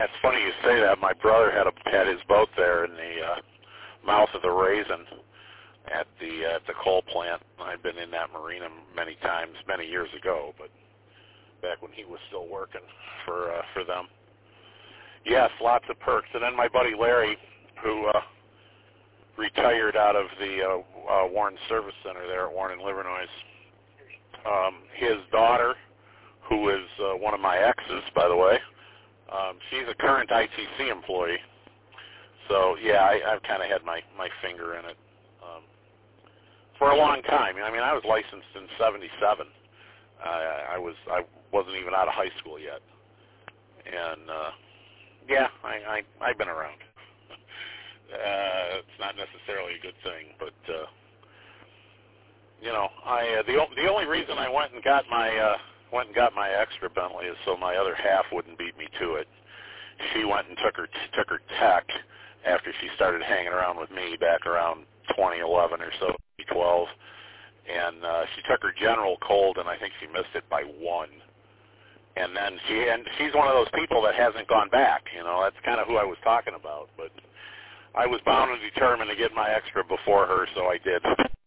It's funny you say that. My brother had his boat there in the mouth of the Raisin at the coal plant. I've been in that marina many times, many years ago, but back when he was still working for them. Yes, lots of perks. And then my buddy Larry, who retired out of the Warren Service Center there at Warren and Livernois, his daughter, who is one of my exes, by the way, she's a current ITC employee. So, yeah, I've kind of had my finger in it for a long time. I mean, I was licensed in '77. I wasn't even out of high school yet. And, yeah, I've been around. It's not necessarily a good thing, but, you know, the only reason I went and got my extra Bentley is so my other half wouldn't beat me to it. She went and took her tech after she started hanging around with me back around 2011 or so, 2012, and she took her general cold, and I think she missed it by 1. And then she's one of those people that hasn't gone back. You know, that's kind of who I was talking about. But I was bound and determined to get my extra before her, so I did.